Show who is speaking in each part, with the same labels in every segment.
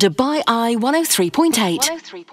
Speaker 1: Dubai Eye 103.8.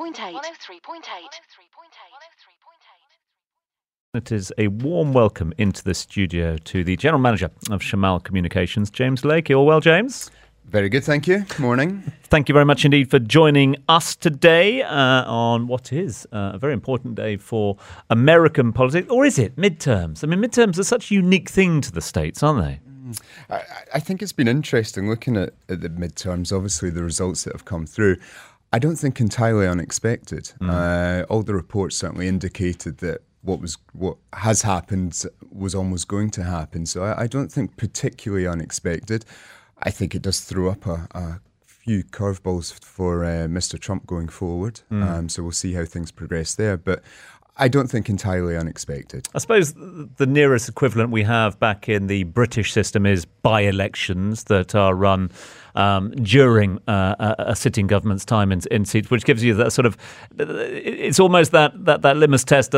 Speaker 2: It is a warm welcome into the studio to the General Manager of Shamal Communications, James Lake. You all well, James?
Speaker 3: Very good, thank you. Morning.
Speaker 2: Thank you very much indeed for joining us today on what is a very important day for American politics. Or is it? Midterms. I mean, midterms are such a unique thing to the States, aren't they?
Speaker 3: I think it's been interesting looking at the midterms, obviously the results that have come through. I don't think entirely unexpected. All the reports certainly indicated that what has happened was almost going to happen. So I don't think particularly unexpected. I think it does throw up a few curveballs for Mr. Trump going forward. So we'll see how things progress there. But I don't think entirely unexpected.
Speaker 2: I suppose the nearest equivalent we have back in the British system is by-elections that are run during a sitting government's time in seats, which gives you that sort of, it's almost that litmus test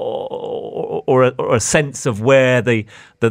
Speaker 2: or a sense of where the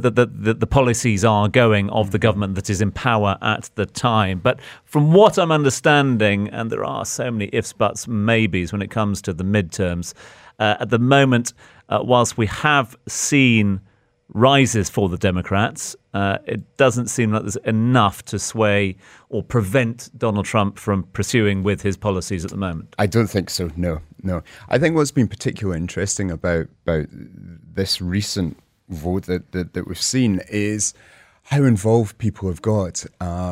Speaker 2: policies are going of the government that is in power at the time. But from what I'm understanding, and there are so many ifs, buts, maybes when it comes to the midterms, at the moment, whilst we have seen rises for the Democrats, it doesn't seem like there's enough to sway or prevent Donald Trump from pursuing with his policies at the moment.
Speaker 3: I don't think so, no. I think what's been particularly interesting about this recent vote that we've seen is how involved people have got.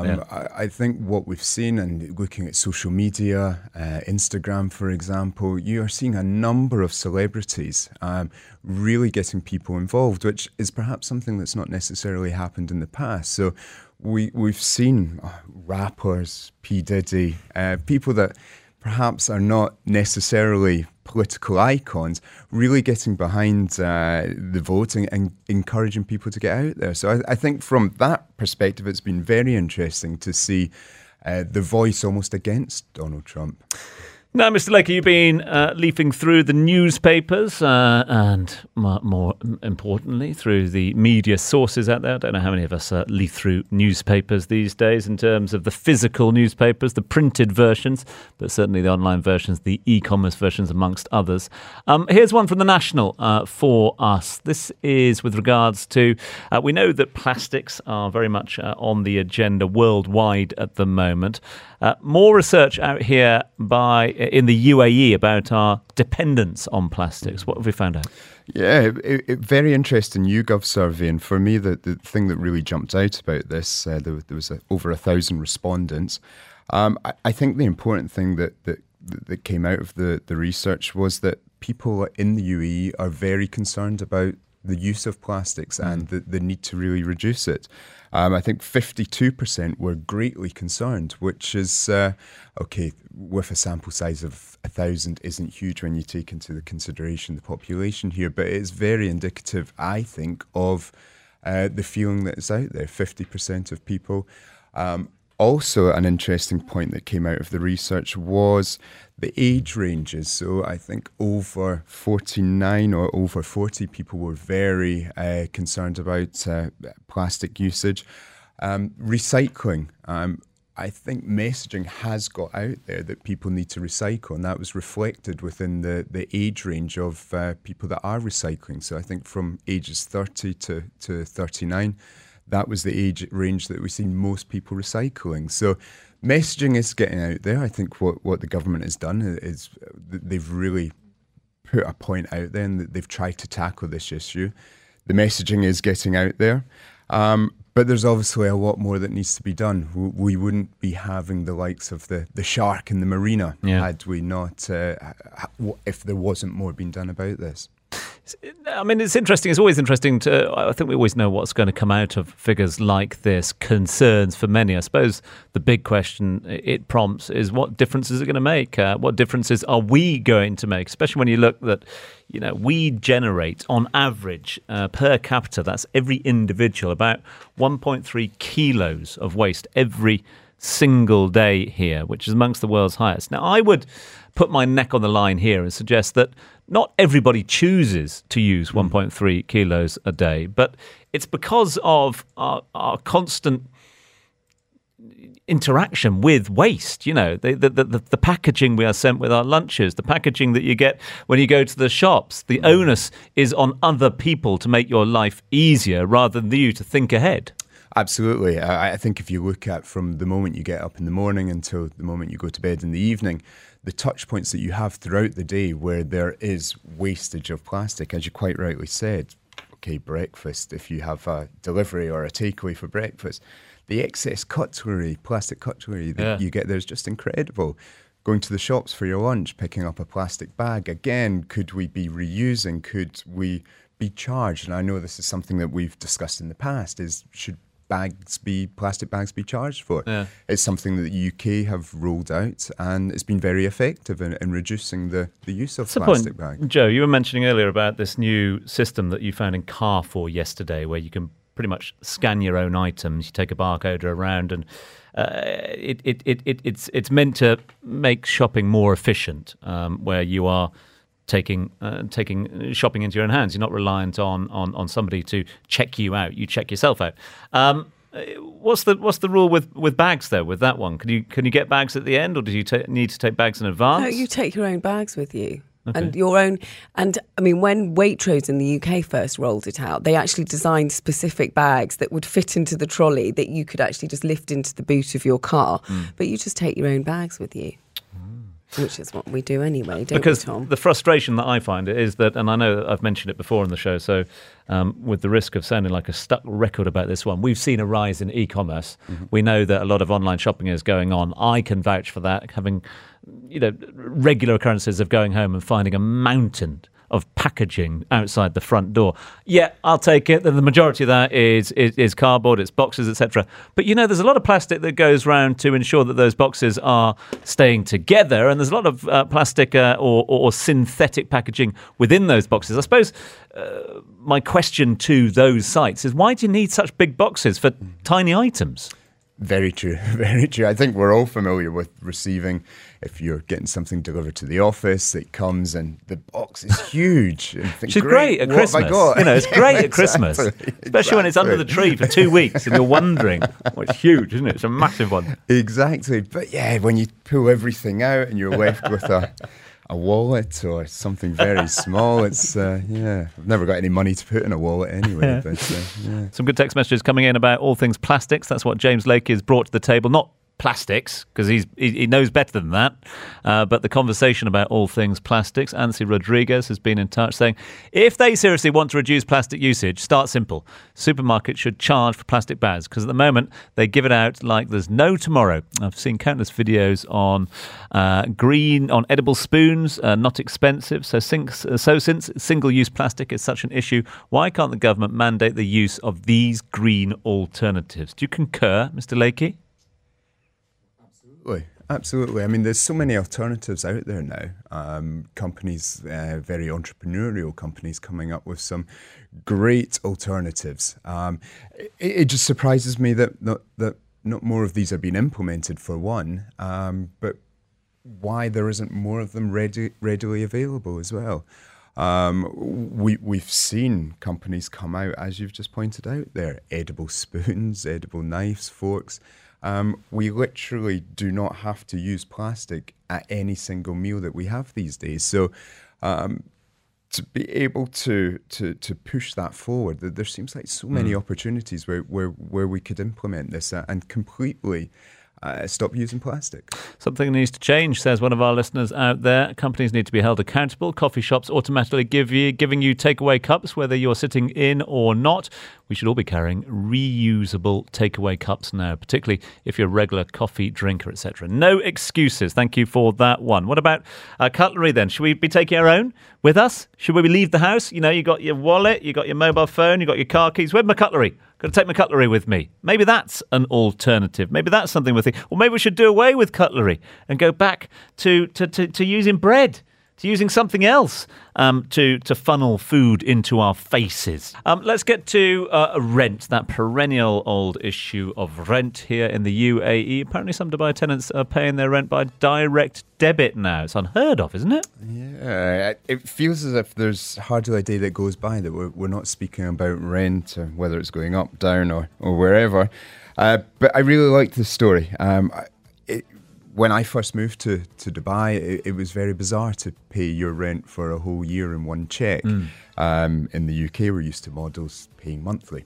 Speaker 3: I think what we've seen, and looking at social media, Instagram, for example, you are seeing a number of celebrities really getting people involved, which is perhaps something that's not necessarily happened in the past. So we've seen rappers, P. Diddy, people that perhaps are not necessarily political icons, really getting behind the voting and encouraging people to get out there. So I think from that perspective, it's been very interesting to see the voice almost against Donald Trump.
Speaker 2: Now, Mr. Lake, you've been leafing through the newspapers and more importantly, through the media sources out there. I don't know how many of us leaf through newspapers these days in terms of the physical newspapers, the printed versions, but certainly the online versions, the e-commerce versions amongst others. Here's one from The National for us. This is with regards to, we know that plastics are very much on the agenda worldwide at the moment. More research out here in the UAE about our dependence on plastics. What have we found out?
Speaker 3: Yeah, very interesting YouGov survey. And for me, the thing that really jumped out about this, there was over 1,000 respondents. I think the important thing that came out of the research was that people in the UAE are very concerned about the use of plastics and the need to really reduce it. I think 52% were greatly concerned, which is, okay, with a sample size of 1,000 isn't huge when you take into the consideration the population here, but it's very indicative, I think, of the feeling that is out there, 50% of people. Also, an interesting point that came out of the research was the age ranges. So I think over 49 or over 40 people were very concerned about plastic usage. Recycling. I think messaging has got out there that people need to recycle, and that was reflected within the age range of people that are recycling. So I think from ages 30 to 39, that was the age range that we've seen most people recycling. So messaging is getting out there. I think what the government has done is they've really put a point out there and they've tried to tackle this issue. The messaging is getting out there. But there's obviously a lot more that needs to be done. We wouldn't be having the likes of the shark in the marina had we not, if there wasn't more being done about this.
Speaker 2: I mean, it's interesting. It's always interesting I think we always know what's going to come out of figures like this, concerns for many. I suppose the big question it prompts is what difference is it going to make? What differences are we going to make? Especially when you look that, we generate on average per capita, that's every individual, about 1.3 kilos of waste every single day here, which is amongst the world's highest. Now, I would put my neck on the line here and suggest that not everybody chooses to use 1.3 kilos a day, but it's because of our constant interaction with waste. You know, the packaging we are sent with our lunches, the packaging that you get when you go to the shops. The onus is on other people to make your life easier rather than you to think ahead.
Speaker 3: Absolutely. I think if you look at from the moment you get up in the morning until the moment you go to bed in the evening, the touch points that you have throughout the day where there is wastage of plastic, as you quite rightly said, okay, breakfast, if you have a delivery or a takeaway for breakfast, the excess cutlery, plastic cutlery that you get there is just incredible. Going to the shops for your lunch, picking up a plastic bag, again, could we be reusing? Could we be charged? And I know this is something that we've discussed in the past, is should plastic bags be charged for?
Speaker 2: Yeah.
Speaker 3: It's something that the UK have rolled out, and it's been very effective in reducing the use of plastic bags.
Speaker 2: Joe, you were mentioning earlier about this new system that you found in Carrefour yesterday, where you can pretty much scan your own items. You take a barcode around, and it's meant to make shopping more efficient, where you are taking shopping into your own hands. You're not reliant on somebody to check you out. You check yourself out. What's the rule with bags though? With that one, can you get bags at the end, or do you need to take bags in advance?
Speaker 4: No, you take your own bags with you.
Speaker 2: Okay.
Speaker 4: And your own, and I mean, when Waitrose in the UK first rolled it out, they actually designed specific bags that would fit into the trolley that you could actually just lift into the boot of your car. But you just take your own bags with you. Which is what we do anyway, don't we, Tom?
Speaker 2: Because the frustration that I find is that, and I know that I've mentioned it before on the show, so with the risk of sounding like a stuck record about this one, we've seen a rise in e-commerce. We know that a lot of online shopping is going on. I can vouch for that, having regular occurrences of going home and finding a mountain of packaging outside the front door. Yeah, I'll take it. The majority of that is cardboard, it's boxes, etc. But there's a lot of plastic that goes round to ensure that those boxes are staying together, and there's a lot of plastic or synthetic packaging within those boxes. I suppose my question to those sites is, why do you need such big boxes for tiny items?
Speaker 3: Very true, very true. I think we're all familiar with receiving, if you're getting something delivered to the office, it comes and the box is huge. And think,
Speaker 2: which is great at Christmas. It's great at Christmas, especially when it's under the tree for 2 weeks and you're wondering, it's huge, isn't it? It's a massive one.
Speaker 3: Exactly. But yeah, when you pull everything out and you're left with a wallet or something very small, it's I've never got any money to put in a wallet anyway. But
Speaker 2: some good text messages coming in about all things plastics. That's what James Lake has brought to the table. Not plastics, because he knows better than that, but the conversation about all things plastics. Ansi Rodriguez has been in touch saying, if they seriously want to reduce plastic usage, start simple. Supermarkets should charge for plastic bags, because at the moment they give it out like there's no tomorrow. I've seen countless videos on on edible spoons, not expensive. So since single-use plastic is such an issue, why can't the government mandate the use of these green alternatives? Do you concur, Mr. Lakey?
Speaker 3: Absolutely. I mean, there's so many alternatives out there now. Companies, very entrepreneurial companies, coming up with some great alternatives. It just surprises me that not more of these are being implemented, for one, but why there isn't more of them readily available as well. We've seen companies come out, as you've just pointed out there, edible spoons, edible knives, forks. We literally do not have to use plastic at any single meal that we have these days. So to be able to push that forward, there seems like so many opportunities where we could implement this and completely stop using plastic.
Speaker 2: Something needs to change, says one of our listeners out there. Companies need to be held accountable. Coffee shops automatically giving you takeaway cups, whether you're sitting in or not. We should all be carrying reusable takeaway cups now, particularly if you're a regular coffee drinker, etc. No excuses. Thank you for that one. What about cutlery then? Should we be taking our own with us? Should we leave the house? You got your wallet, you got your mobile phone, you got your car keys. Where's my cutlery? Got to take my cutlery with me. Maybe that's an alternative. Maybe that's something we're thinking. Or maybe we should do away with cutlery and go back to using bread, to using something else to funnel food into our faces. Let's get to rent, that perennial old issue of rent here in the UAE. Apparently some Dubai tenants are paying their rent by direct debit now. It's unheard of, isn't it?
Speaker 3: Yeah, it feels as if there's hardly a day that goes by that we're not speaking about rent, or whether it's going up, down, or wherever. But I really liked the story. When I first moved to Dubai, it was very bizarre to pay your rent for a whole year in one check. In the UK, we're used to models paying monthly.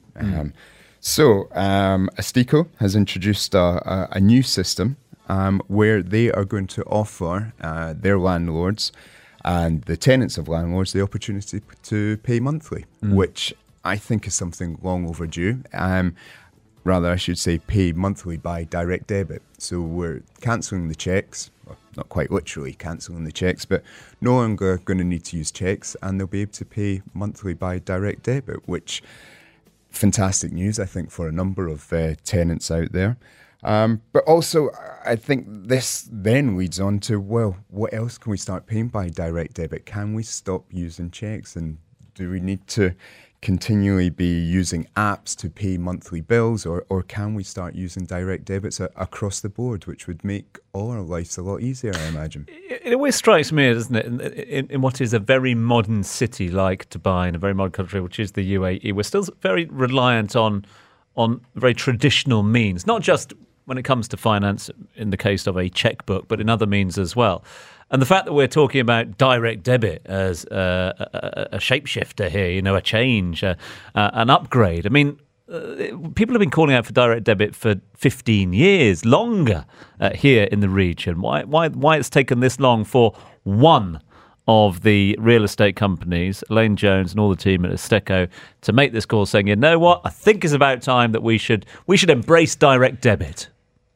Speaker 3: So Astico has introduced a new system where they are going to offer their landlords and the tenants of landlords the opportunity to pay monthly, which I think is something long overdue. Rather, I should say pay monthly by direct debit. So we're cancelling the cheques, well, not quite literally cancelling the cheques, but no longer going to need to use cheques, and they'll be able to pay monthly by direct debit, which fantastic news, I think, for a number of tenants out there. But also, I think this then leads on to, well, what else can we start paying by direct debit? Can we stop using cheques, and do we need to continually be using apps to pay monthly bills, or can we start using direct debits across the board, which would make all our lives a lot easier, I imagine?
Speaker 2: It always strikes me, doesn't it, in what is a very modern city like Dubai, in a very modern country, which is the UAE, we're still very reliant on very traditional means, not just when it comes to finance in the case of a checkbook, but in other means as well. And the fact that we're talking about direct debit as a shapeshifter here, a change, an upgrade. I mean, people have been calling out for direct debit for 15 years, longer here in the region. Why it's taken this long for one of the real estate companies, Elaine Jones and all the team at Asteco, to make this call saying, you know what, I think it's about time that we should embrace direct debit.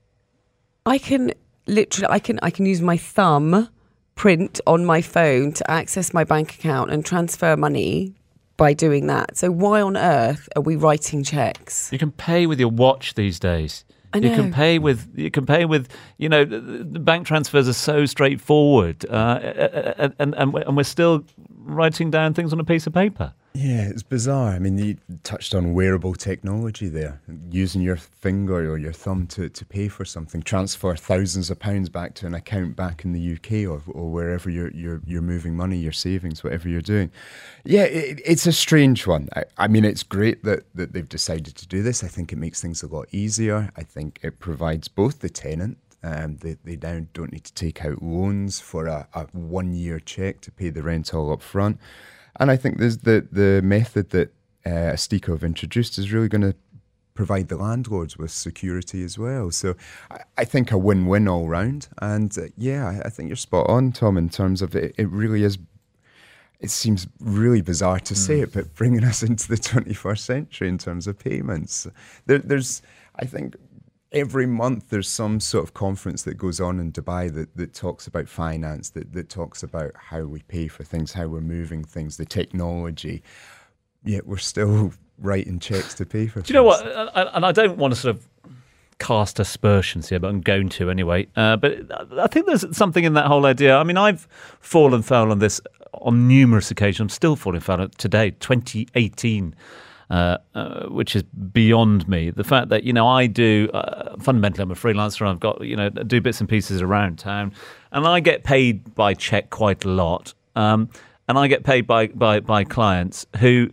Speaker 4: I can use my thumb print on my phone to access my bank account and transfer money by doing that. So why on earth are we writing checks?
Speaker 2: You can pay with your watch these days.
Speaker 4: I know.
Speaker 2: You can pay with the bank transfers are so straightforward, and we're still writing down things on a piece of paper.
Speaker 3: Yeah, it's bizarre. I mean, you touched on wearable technology there, using your finger or your thumb to pay for something, transfer thousands of pounds back to an account back in the UK or wherever you're moving money, your savings, whatever you're doing. Yeah, it's a strange one. I mean, it's great that they've decided to do this. I think it makes things a lot easier. I think it provides both the tenant. They now don't need to take out loans for a 1 year check to pay the rent all up front. And I think there's the method that Astico have introduced is really going to provide the landlords with security as well. So I think a win-win all round. And I think you're spot on, Tom, in terms of it really is. It seems really bizarre to say it, but bringing us into the 21st century in terms of payments. There's, I think, every month there's some sort of conference that goes on in Dubai that talks about finance, that talks about how we pay for things, how we're moving things, the technology. Yet we're still writing checks to pay for things.
Speaker 2: Do you know what? And I don't want to sort of cast aspersions here, but I'm going to anyway. But I think there's something in that whole idea. I mean, I've fallen foul on this on numerous occasions. I'm still falling foul on it today, 2018. Which is beyond me. The fact that, I do, fundamentally I'm a freelancer and I've got, do bits and pieces around town, and I get paid by check quite a lot. And I get paid by clients who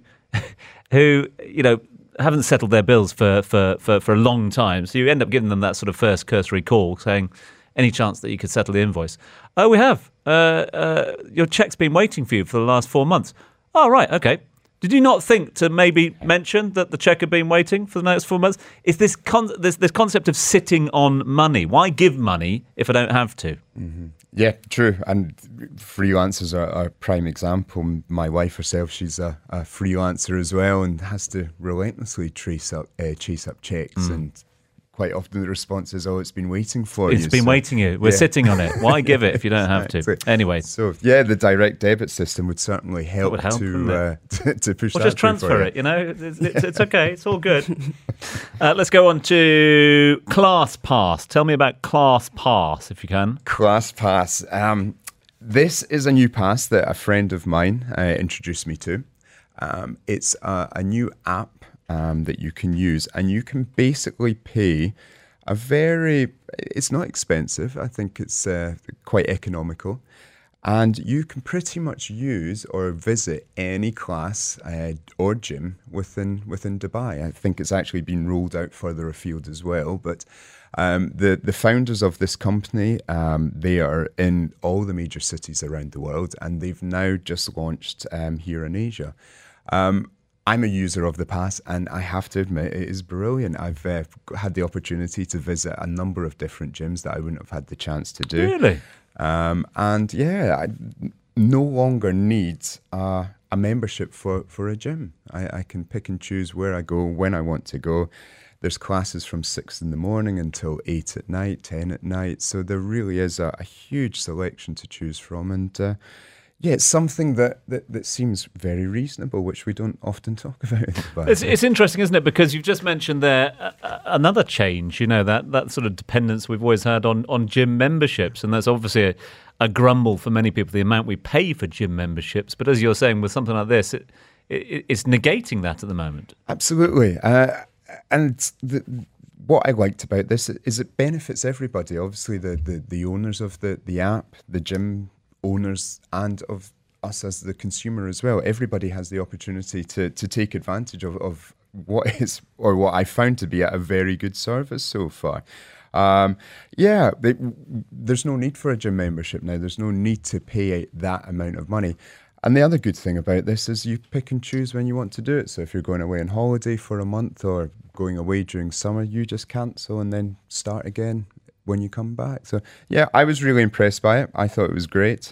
Speaker 2: haven't settled their bills for a long time. So you end up giving them that sort of first cursory call saying, any chance that you could settle the invoice? Oh, we have. Your check's been waiting for you for the last 4 months. Oh, right, okay. Did you not think to maybe mention that the cheque had been waiting for the next 4 months? Is this this concept of sitting on money? Why give money if I don't have to?
Speaker 3: Mm-hmm. Yeah, true. And freelancers are a prime example. My wife herself, she's a freelancer as well and has to relentlessly chase up checks and quite often the response is, oh, it's been waiting for you.
Speaker 2: It's been waiting you. We're sitting on it. Why give it if you don't have to? Anyway.
Speaker 3: So, the direct debit system would certainly help, to push that.
Speaker 2: Or just transfer it, It's okay. It's all good. Let's go on to ClassPass. Tell me about ClassPass, if you can.
Speaker 3: ClassPass. This is a new pass that a friend of mine introduced me to. It's a new app that you can use, and you can basically pay it's not expensive. I think it's quite economical. And you can pretty much use or visit any class or gym within Dubai. I think it's actually been rolled out further afield as well. But the founders of this company, they are in all the major cities around the world, and they've now just launched here in Asia. I'm a user of the pass, and I have to admit it is brilliant. I've had the opportunity to visit a number of different gyms that I wouldn't have had the chance to do.
Speaker 2: Really?
Speaker 3: And yeah, I no longer need a membership for a gym. I can pick and choose where I go, when I want to go. There's classes from 6 in the morning until 8 at night, 10 at night. So there really is a huge selection to choose from. And yeah, it's something that seems very reasonable, which we don't often talk about.
Speaker 2: It's interesting, isn't it? Because you've just mentioned there another change, that sort of dependence we've always had on gym memberships. And that's obviously a grumble for many people, the amount we pay for gym memberships. But as you're saying, with something like this, it's negating that at the moment.
Speaker 3: Absolutely. And what I liked about this is it benefits everybody. Obviously, the owners of the app, the gym owners, and of us as the consumer as well. Everybody has the opportunity to take advantage of what is, or what I found to be, a very good service so far. There's no need for a gym membership now. There's no need to pay that amount of money. And the other good thing about this is you pick and choose when you want to do it. So if you're going away on holiday for a month or going away during summer, you just cancel and then start again when you come back. So yeah, I was really impressed by it. I thought it was great.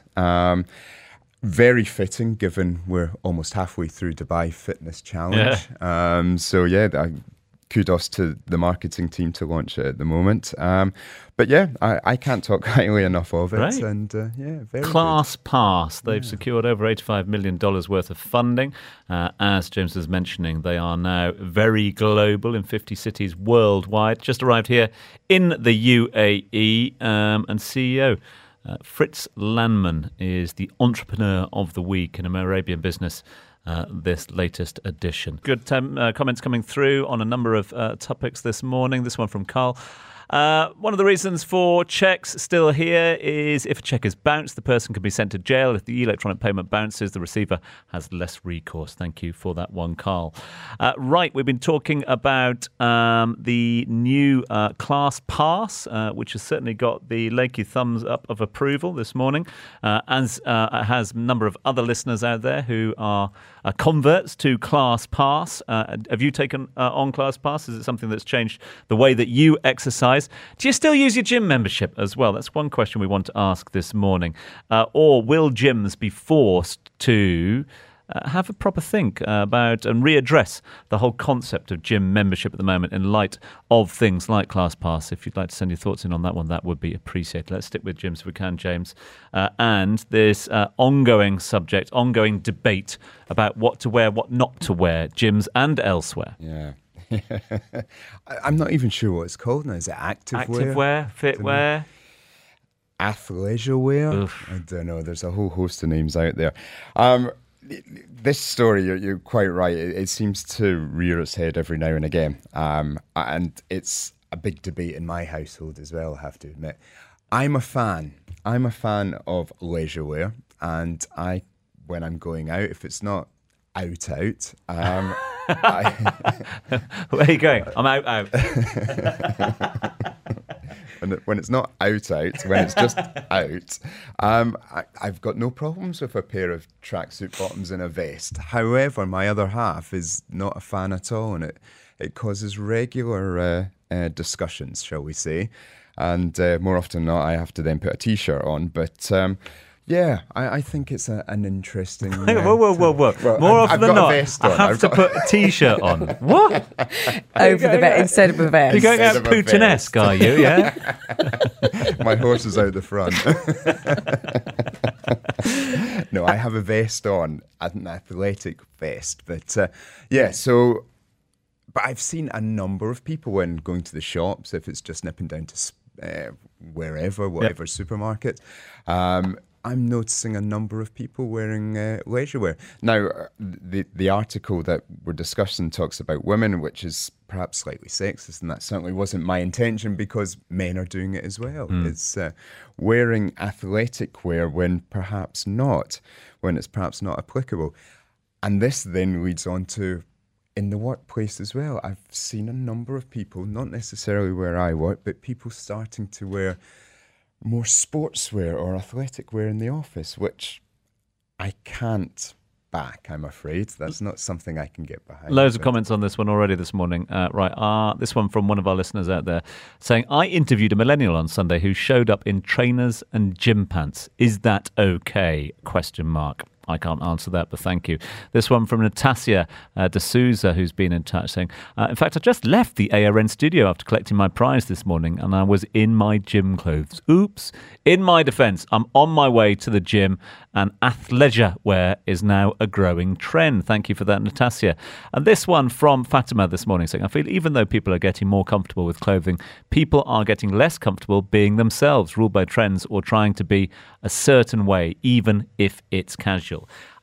Speaker 3: Very fitting, given we're almost halfway through Dubai Fitness Challenge. Yeah. Kudos to the marketing team to launch it at the moment. But yeah, I can't talk highly enough of it.
Speaker 2: Right.
Speaker 3: And very
Speaker 2: Class
Speaker 3: good.
Speaker 2: Pass. They've secured over $85 million worth of funding. As James was mentioning, they are now very global in 50 cities worldwide. Just arrived here in the UAE, and CEO Fritz Landman is the entrepreneur of the week in Arabian business. This latest edition. Good comments coming through on a number of topics this morning. This one from Carl. One of the reasons for checks still here is if a check is bounced, the person can be sent to jail. If the electronic payment bounces, the receiver has less recourse. Thank you for that one, Carl. Right, we've been talking about the new Class Pass, which has certainly got the Lakey thumbs up of approval this morning, as it has a number of other listeners out there who are converts to Class Pass. Have you taken on Class Pass? Is it something that's changed the way that you exercise? Do you still use your gym membership as well? That's one question we want to ask this morning. Or will gyms be forced to have a proper think about and readdress the whole concept of gym membership at the moment in light of things like Class Pass? If you'd like to send your thoughts in on that one, that would be appreciated. Let's stick with gyms if we can, James. And this ongoing subject, ongoing debate about what to wear, what not to wear, gyms and elsewhere.
Speaker 3: Yeah. I'm not even sure what it's called now. Is it activewear?
Speaker 2: Activewear, fitwear,
Speaker 3: athleisure wear?
Speaker 2: Oof.
Speaker 3: I don't know. There's a whole host of names out there. This story, you're quite right. It seems to rear its head every now and again. And it's a big debate in my household as well, I have to admit. I'm a fan of leisure wear. And when I'm going out, if it's not out,
Speaker 2: Where are you going? I'm out.
Speaker 3: When it's not out, when it's just out, I've got no problems with a pair of tracksuit bottoms and a vest. However, my other half is not a fan at all, and it causes regular discussions, shall we say. And more often than not, I have to then put a T-shirt on. But yeah, I think it's an interesting...
Speaker 2: Whoa.
Speaker 3: Well,
Speaker 2: More often than not,
Speaker 3: I
Speaker 2: have to put a T-shirt on. What?
Speaker 4: Over the vest instead of a vest.
Speaker 2: You're going out Putin-esque, are you? Yeah.
Speaker 3: My horse is out the front. No, I have a vest on, an athletic vest. But yeah, so... But I've seen a number of people when going to the shops, if it's just nipping down to wherever, whatever supermarket, I'm noticing a number of people wearing leisure wear. Now, the article that we're discussing talks about women, which is perhaps slightly sexist, and that certainly wasn't my intention because men are doing it as well. It's wearing athletic wear when it's perhaps not applicable. And this then leads on to in the workplace as well. I've seen a number of people, not necessarily where I work, but people starting to wear more sportswear or athletic wear in the office, which I can't back, I'm afraid. That's not something I can get behind.
Speaker 2: Loads of comments on this one already this morning. This one from one of our listeners out there saying, I interviewed a millennial on Sunday who showed up in trainers and gym pants. Is that okay? ? I can't answer that, but thank you. This one from Natasha D'Souza, who's been in touch, saying, in fact, I just left the ARN studio after collecting my prize this morning, and I was in my gym clothes. Oops. In my defence, I'm on my way to the gym, and athleisure wear is now a growing trend. Thank you for that, Natasha. And this one from Fatima this morning, saying, I feel even though people are getting more comfortable with clothing, people are getting less comfortable being themselves, ruled by trends or trying to be a certain way, even if it's casual.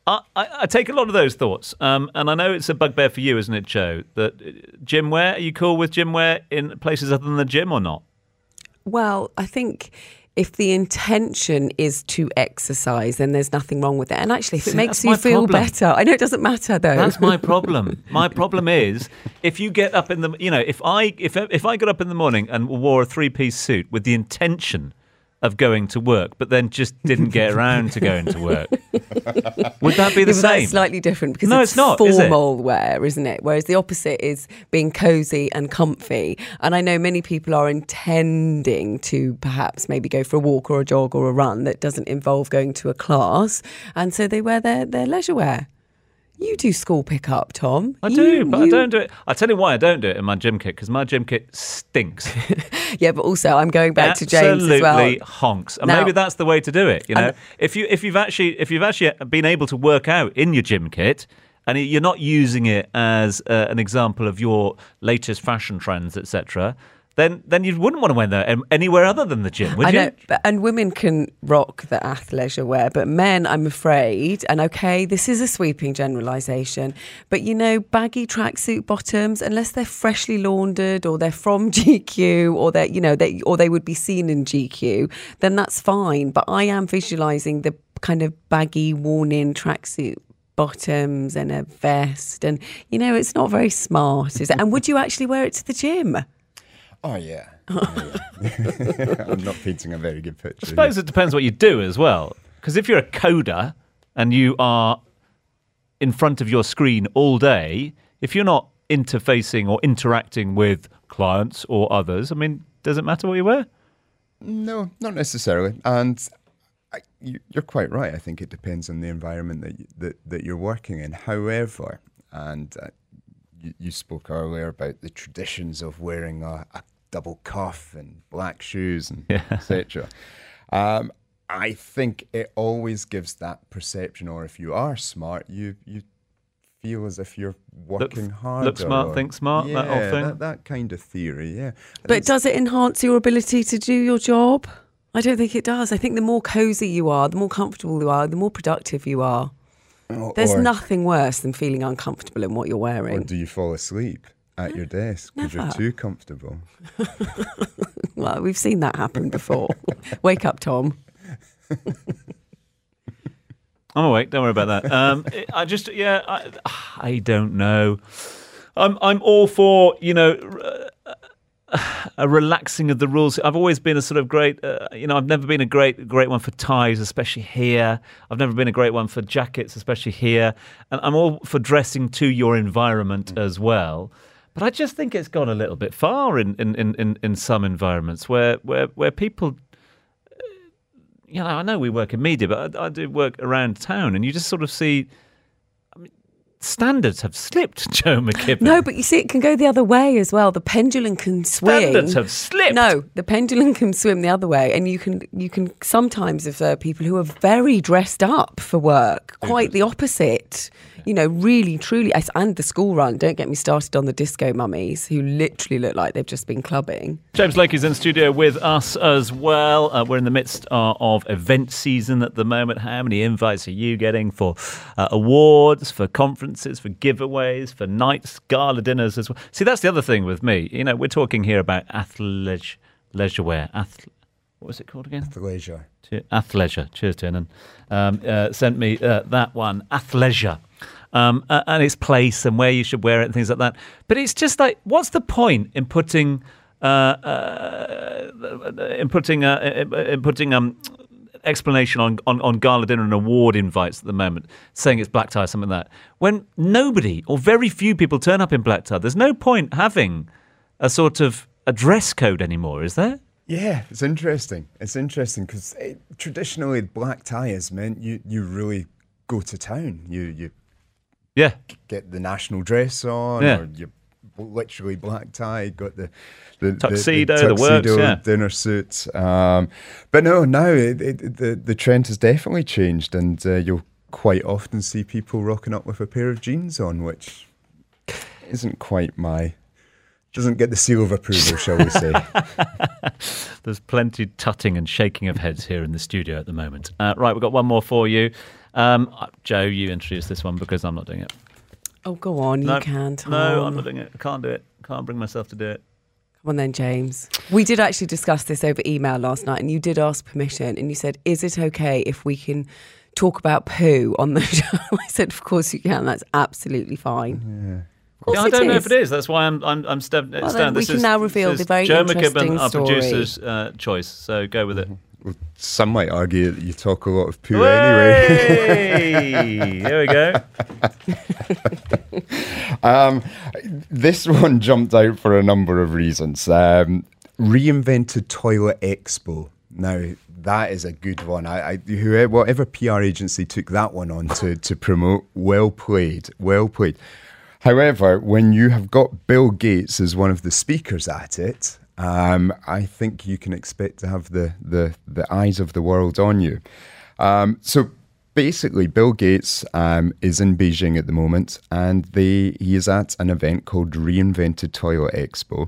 Speaker 2: I take a lot of those thoughts, and I know it's a bugbear for you, isn't it, Joe? That gym wear, are you cool with gym wear in places other than the gym or not?
Speaker 4: Well, I think if the intention is to exercise, then there's nothing wrong with it. And actually, if it makes you feel better, I know it doesn't matter though.
Speaker 2: That's my problem. My problem is if you get up in the, if I got up in the morning and wore a 3-piece suit with the intention of going to work, but then just didn't get around to going to work, would that be the same?
Speaker 4: That's slightly different because
Speaker 2: it's not
Speaker 4: formal wear, isn't it? Whereas the opposite is being cosy and comfy. And I know many people are intending to perhaps maybe go for a walk or a jog or a run that doesn't involve going to a class, and so they wear their leisure wear. You do school pickup, Tom.
Speaker 2: I do, but I don't do it. I'll tell you why I don't do it in my gym kit, because my gym kit stinks.
Speaker 4: Yeah, but also I'm going back to James as well.
Speaker 2: Absolutely honks. And maybe that's the way to do it. If you've actually been able to work out in your gym kit, and you're not using it as an example of your latest fashion trends, etc., then you wouldn't want to wear that anywhere other than the gym, would you?
Speaker 4: I know, and women can rock the athleisure wear, but men, I'm afraid, and okay, this is a sweeping generalisation, but baggy tracksuit bottoms, unless they're freshly laundered or they're from GQ or they would be seen in GQ, then that's fine. But I am visualising the kind of baggy, worn-in tracksuit bottoms and a vest, and it's not very smart, is it? And would you actually wear it to the gym?
Speaker 3: Oh, yeah. I'm not painting a very good picture.
Speaker 2: I suppose it depends what you do as well. Because if you're a coder and you are in front of your screen all day, if you're not interfacing or interacting with clients or others, does it matter what you wear?
Speaker 3: No, not necessarily. And you're quite right. I think it depends on the environment that you're working in. However, and you spoke earlier about the traditions of wearing a double cuff and black shoes and etc. I think it always gives that perception, or if you are smart, you feel as if you're working harder.
Speaker 2: Look smart, think smart, that whole thing.
Speaker 3: That kind of theory, yeah.
Speaker 4: But does it enhance your ability to do your job? I don't think it does. I think the more cosy you are, the more comfortable you are, the more productive you are. There's nothing worse than feeling uncomfortable in what you're wearing.
Speaker 3: Or do you fall asleep at your desk because you're too comfortable?
Speaker 4: Well, we've seen that happen before. Wake up, Tom.
Speaker 2: I'm awake. Don't worry about that. I don't know. I'm all for a relaxing of the rules. I've always been a sort of great, I've never been a great one for ties, especially here. I've never been a great one for jackets, especially here. And I'm all for dressing to your environment as well. But I just think it's gone a little bit far in some environments where people, I know we work in media, but I do work around town, and you just sort of see standards have slipped, Joe McKibben.
Speaker 4: No, but you see, it can go the other way as well. The pendulum can swing.
Speaker 2: Standards have slipped.
Speaker 4: No, the pendulum can swim the other way, and you can sometimes observe people who are very dressed up for work, quite the opposite. You know, really, truly, and the school run. Don't get me started on the disco mummies who literally look like they've just been clubbing.
Speaker 2: James Lakey's in studio with us as well. We're in the midst of event season at the moment. How many invites are you getting for awards, for conferences, for giveaways, for nights, gala dinners as well? See, that's the other thing with me. You know, we're talking here about leisure wear. What was it called again?
Speaker 3: Athleisure.
Speaker 2: Athleisure. Cheers, Tiernan. Sent me that one, Athleisure. And its place and where you should wear it and things like that. But it's just like, what's the point in putting explanation on gala dinner and award invites at the moment, saying it's black tie, something like that, when nobody or very few people turn up in black tie? There's no point having a sort of a dress code anymore, is there?
Speaker 3: Yeah, it's interesting. It's interesting because traditionally black tie has meant you really go to town. You get the national dress on, or you literally black tie, got the
Speaker 2: tuxedo, the works,
Speaker 3: dinner suit. But no, now the trend has definitely changed, and you'll quite often see people rocking up with a pair of jeans on, which isn't quite doesn't get the seal of approval, shall we say.
Speaker 2: There's plenty tutting and shaking of heads here in the studio at the moment. Right, we've got one more for you. Joe, you introduce this one because I'm not doing it.
Speaker 4: Oh, go on, you can, Tom.
Speaker 2: No, I'm not doing it. I can't do it. Can't bring myself to do it.
Speaker 4: Come on then, James. We did actually discuss this over email last night, and you did ask permission, and you said, is it okay if we can talk about poo on the show? I said, of course you can. That's absolutely fine.
Speaker 2: Yeah, I don't know if it is. That's why I'm standing.
Speaker 4: We can now reveal the very
Speaker 2: Joe
Speaker 4: interesting
Speaker 2: McKibben, our
Speaker 4: story.
Speaker 2: producer's choice. So go with it.
Speaker 3: Well, some might argue that you talk a lot of poo
Speaker 2: anyway. Here we go.
Speaker 3: This one jumped out for a number of reasons. Reinvented Toilet Expo. Now, that is a good one. Whatever PR agency took that one on to promote, well played. However, when you have got Bill Gates as one of the speakers at it, I think you can expect to have the eyes of the world on you. So basically, Bill Gates is in Beijing at the moment, and he is at an event called Reinvented Toilet Expo.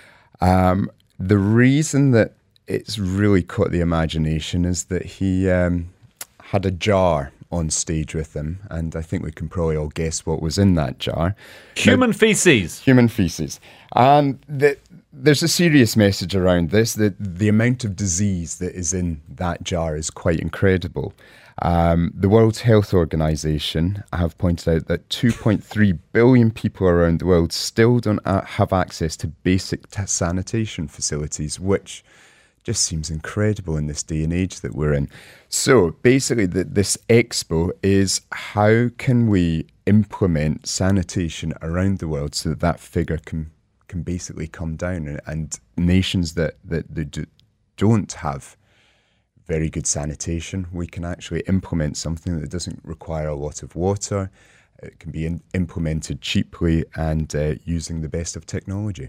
Speaker 3: The reason that it's really caught the imagination is that he had a jar on stage with him, and I think we can probably all guess what was in that jar.
Speaker 2: Human feces.
Speaker 3: Human feces. And there's a serious message around this, that the amount of disease that is in that jar is quite incredible. The World Health Organization have pointed out that 2.3 billion people around the world still don't have access to basic sanitation facilities, which just seems incredible in this day and age that we're in. So basically this expo is how can we implement sanitation around the world so that figure can basically come down, and nations that don't have very good sanitation, we can actually implement something that doesn't require a lot of water. It can be implemented cheaply and using the best of technology.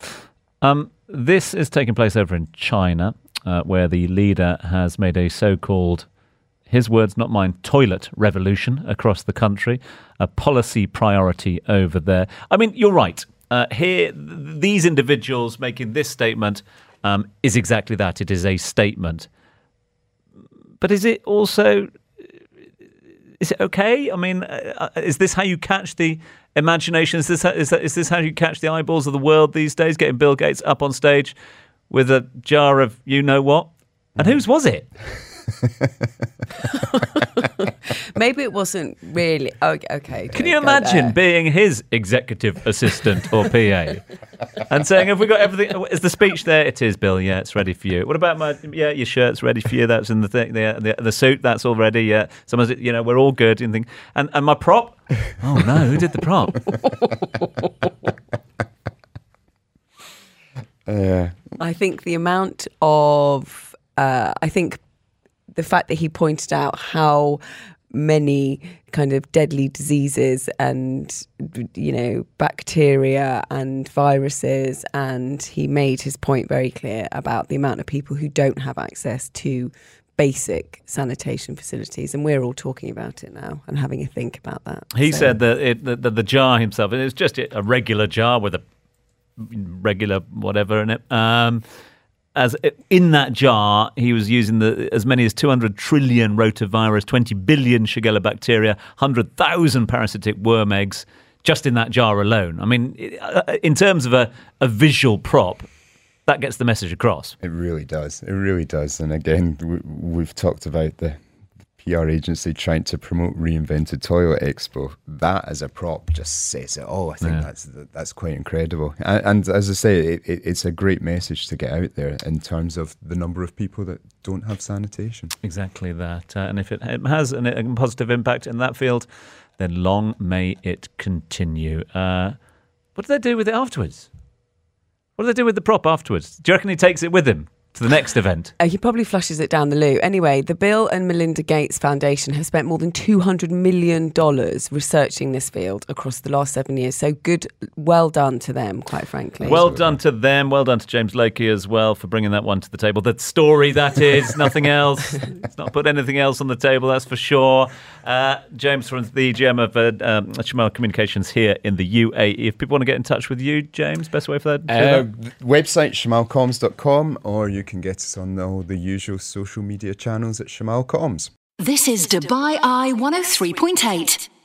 Speaker 2: This is taking place over in China, where the leader has made a so-called, his words not mine, toilet revolution across the country, a policy priority over there. I mean, you're right. Here, these individuals making this statement is exactly that. It is a statement. But is it also, is it okay? I mean, is this how you catch the imagination? Is this how you catch the eyeballs of the world these days? Getting Bill Gates up on stage with a jar of you know what? And whose was it?
Speaker 4: Maybe it wasn't really. Okay.
Speaker 2: Can you imagine being his executive assistant or PA and saying, "Have we got everything? Is the speech there? It is, Bill. Yeah, it's ready for you. What about your shirt's ready for you. That's in the thing. The suit, that's all ready. Yeah, someone's, we're all good. And my prop. Oh no, who did the prop?
Speaker 4: I think the amount of, the fact that he pointed out how many kind of deadly diseases and, bacteria and viruses. And he made his point very clear about the amount of people who don't have access to basic sanitation facilities, and we're all talking about it now and having a think about that.
Speaker 2: He said that the jar himself, and it's just a regular jar with a regular whatever in it. In that jar, he was using as many as 200 trillion rotavirus, 20 billion Shigella bacteria, 100,000 parasitic worm eggs, just in that jar alone. I mean, in terms of a visual prop, that gets the message across.
Speaker 3: It really does. It really does. And again, we've talked about the PR agency trying to promote Reinvented Toilet Expo. That as a prop just says it all. I think that's quite incredible. And as I say, it's a great message to get out there in terms of the number of people that don't have sanitation.
Speaker 2: Exactly that. And if it has a positive impact in that field, then long may it continue. What do they do with it afterwards? What do they do with the prop afterwards? Do you reckon he takes it with him to the next event?
Speaker 4: He probably flushes it down the loo. Anyway, the Bill and Melinda Gates Foundation has spent more than $200 million researching this field across the last 7 years. So well done to them, quite frankly.
Speaker 2: Well done to them. Well done to James Lakey as well for bringing that one to the table. That story, that is, nothing else. It's not put anything else on the table, that's for sure. James from the GM of Shimal Communications here in the UAE. If people want to get in touch with you, James, best way for that?
Speaker 3: Website, shimalcoms.com, or you can get us on all the usual social media channels at Shimal Comms.
Speaker 1: This is Dubai Eye 103.8.